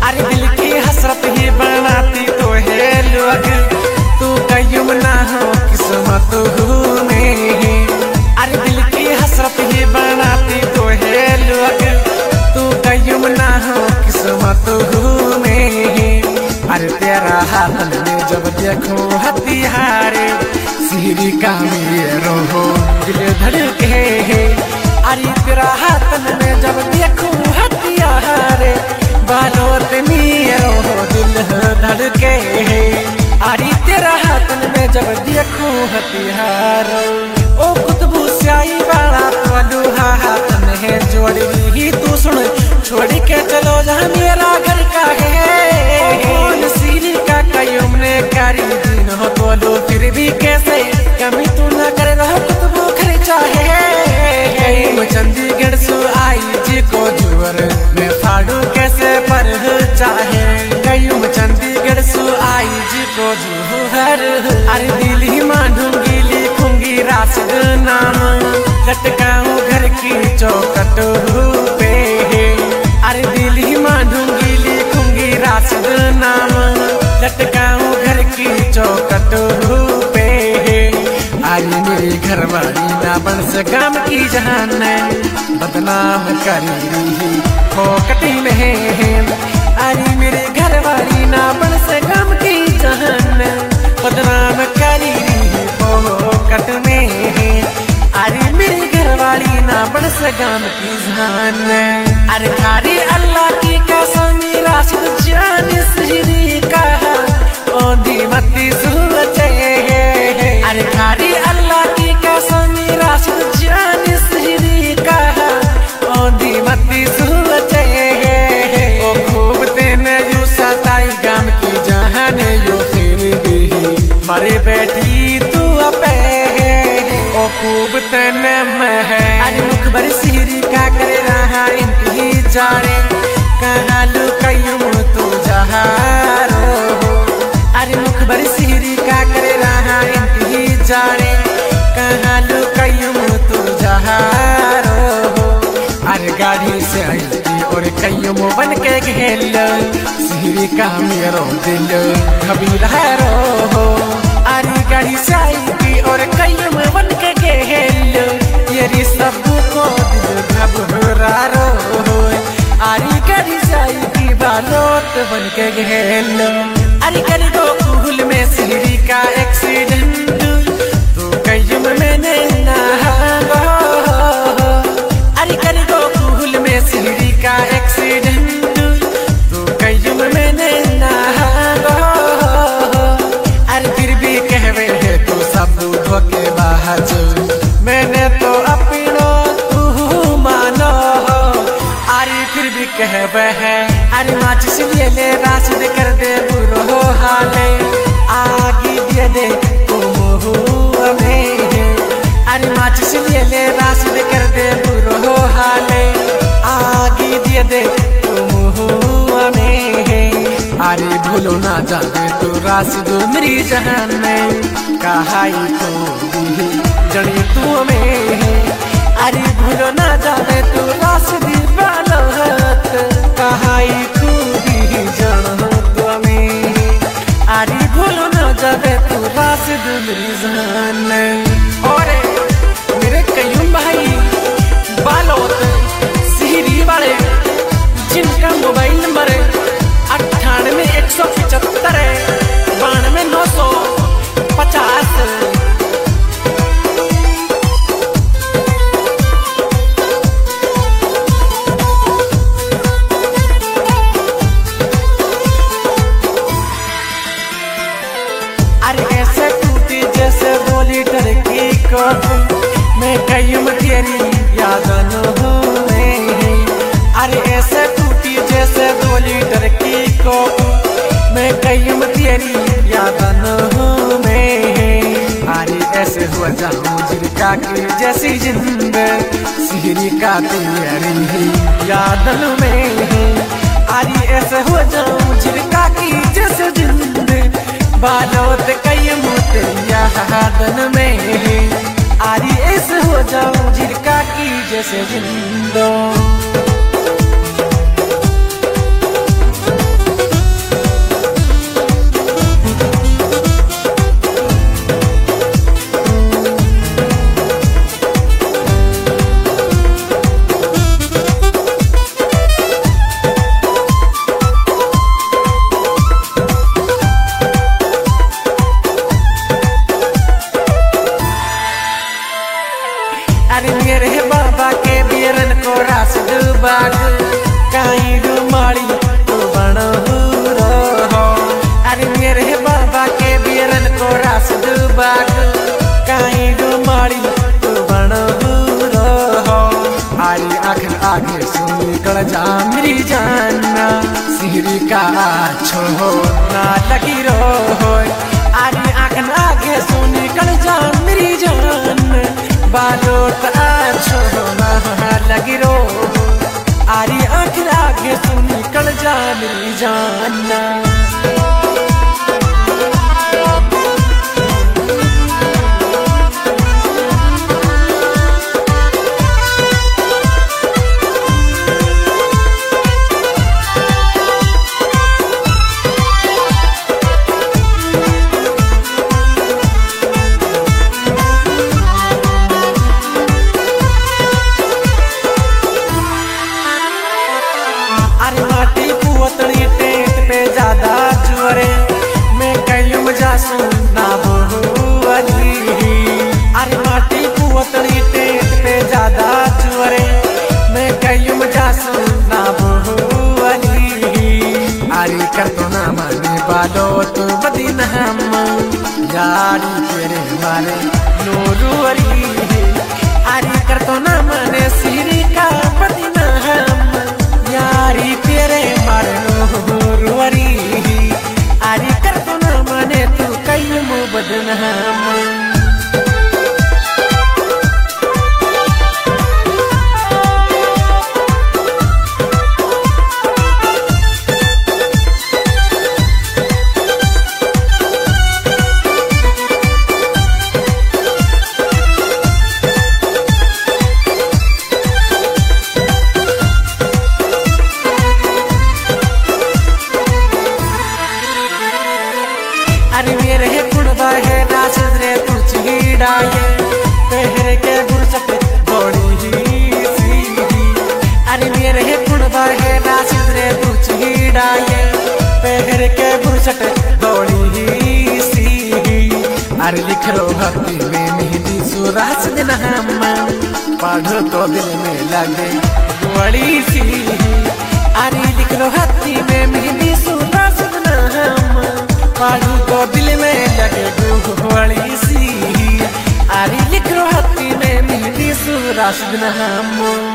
अरे दिल की हसरत ही बनाती तो है लोग, तू कयूं ना हो किस्मत में। अरे दिल की हसरत ही बनाती तो है लोग, तू कयूं ना हो किस्मत में। अरे तेरा हाथ में जब देखो हथियार, सीरी का मेरो हो दिल धड़के। अरे तेरा हाथ में जब देखो हथियार, बालोत मेरो हो दिल धड़के। अरे तेरा हाथ में जब देखो हथियार, ओ कुतबू स्याही वाला तो हाथ में जोड़ी तू सुन, छोड़ के चलो जहाँ मेरा घर का है। कौन सीरी का कयूं ने कारी दिन हो तो लो, फिर भी कैसे कमी तू न करे रहो कुतबू खर्चा है। चंडीगढ़ सु आई जी को जुअर में फाड़ू कैसे पर चाहे, कयूं चंडीगढ़ सु आई जी को जुहर। अरे दिल्ली मांडूंगी लिखूंगी राशिद नाम, लटकाऊं घर की चौखट पे। अरे दिल्ली मांडूंगी लिखूंगी राशिद नाम, लटकाऊं घर की चौखट पे। अरे मेरी घरवाली ना बन से गाम की जहान, बदनाम करी फोकटी में। अरे मेरी घरवाली ना बन से गाम की जहान, बदनाम करी फोकट में। अरे मेरी घरवाली ना बन से गाम की जहान। अरे खारी अल्लाह की कसम राशिद जान सीरी का ओंधी मती सोचे। अरे खारी अल्लाह की कसम राशिद जान सीरी का ओंधी मती सोचे। ओ खूब तेने यू सताई गाम की जहान, यो फिर भी मारे बेटी तू अपे। ओ खूब तेने में है अरे मुखबर सीरी का करे रहा इनकी जाने, कहाँ लुकायूं तू जहारो। अरे मुखबर सीरी का करे रहा इनकी जाने, कहाँ लुकायूं तू जहारो। अरे गाड़ी से आई और कयूं बन के घेल, सीरी का मेरो दिल घबीरारो। अरे गाड़ी से आई और कयूं बन के घेल, ये सब को दिल घबरारो। अरे गाड़ी से आई की बालोत बन के घेल। अरे कर दो कुल में सीरी का एक्सीडेंट, तो कयूं मैंने नहा। अरे कर दो कुल में सीरी का एक्सीडेंट, तो कयूं मैंने नहा। अरे फिर भी कहवे है तो सब धोखे बाज, मैंने तो अपनो तू मानो। अरे फिर भी कहवे है अरे माचिस ले ले राशिद कर दे बुरो हाले, आगे दे दे तुम हमें। अरे माचिस ले ले राशिद कर दे बुरो हाले, आगे दे दे तुम हमें। अरे भूलो ना जाने तो राशिद मेरी जहान में, कहाई तो जड़ी तू हमें। अरे भूलो ना जाने तो राशिद बालोत, कहाई तू भी जान तो हमें। अरे भूलो ना जाने तो राशिद मेरी जहान। और मेरे कयूं भाई बालोत सीरी वाले, जिनका मोबाइल नंबर 98 175 92 950। अरे ऐसे टूटी जैसे 2 लीटर की कप, मैं कयूं तेरी याद न होए। अरे ऐसे टूटी जैसे 2 लीटर की कप, मैं कयूं तेरी याद न होए। अरे ऐसे हो जाऊं जिरका की जैसी जिंद, सीरी का तेरी याद में। अरे ऐसे हो जाऊं जिरका की जैसे जिंद, बालोत कयूं तेरी यादन में। आरी ऐसे हो जाऊं जिरका की जैसे जिंदो। बाग काई गो मारी तू बनबूरो हो आरी आखिर आगे सुनी कर जा मेरी जाना सिहरी का छो ना लगी रो हो आरी आखिर आगे सुनी कर जा मेरी जान बालोट छो ना लगी रो आरी आखिर आगे सुनी कर जा मेरी जाना मैं कयूं जासू ना बहुअली अरे माटी कुवतड़ी टेट पे ज्यादा जुअरे मैं कयूं जासू ना बहुअली अरे कर तो ना माने बालो तू बदीन हम यारी तेरे मारे नूरुअली अरे कर तो ना माने सिरी का बदीन हम यारी तेरे मारे नूरुअली आरी कर तो ना माने तू कई मु बदनाम अरे मेरे कुड़बा है नासिद रे तू चीड़ाए पहरे के गुरसट बड़ी ही सी अरे मेरे कुड़बा है नासिद रे तू चीड़ाए पहरे के गुरसट बड़ी ही सी अरे लिख रो हत्ती में मेहंदी सुरास दिन हम पढ़ो तो दिल में लगे बड़ी सी अरे लिख रो हत्ती में मेहंदी सुरास दिन हम पाड़ू को दिल में लगे गुहवाली सी आरी लिख रो हत्ती में मेहंदी सुरास दिन हम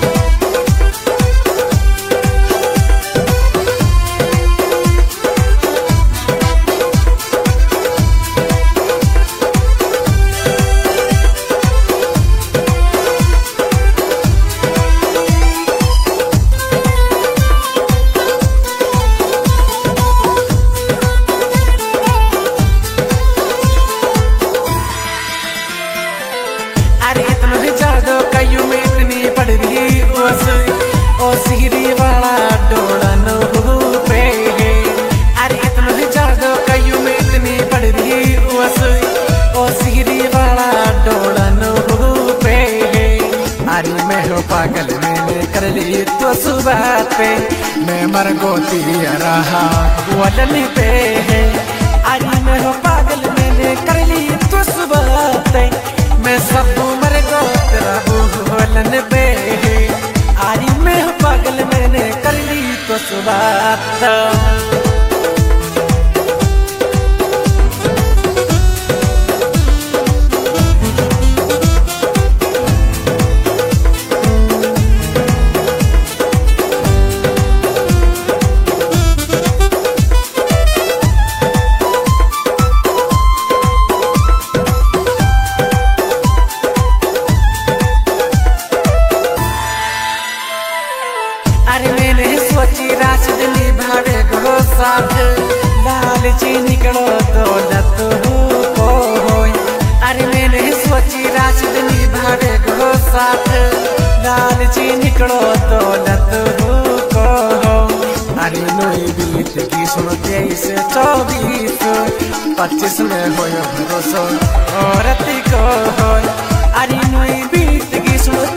कयूं में इतनी पड़ रही ओ सिहरी वाला डोड़न पे अरे इतना ज्यादा कयूं में इतनी पड़ रही ओ सिहरी वाला डोड़न पे अरे मैं हो पागल मैंने कर ली तो सुबह पे मैं मर गोती रहा वलन पे अरे मैं हो पागल मैंने कर ली तो सुबह पे मैं सब मर गो तेरा बोलन पे आरी में पागल मैंने कर ली तो सुबह अरे मैंने सोची राशिद निभावे गो साथ लालची निकलो दौलत हो अरे मैंने सोची राशिद निभावे गो साथ लालची निकलो दौलत हो अरे नई बीत की सुन 23 24 25 में हो भरोसा औरत को अरे नई बीत की सुन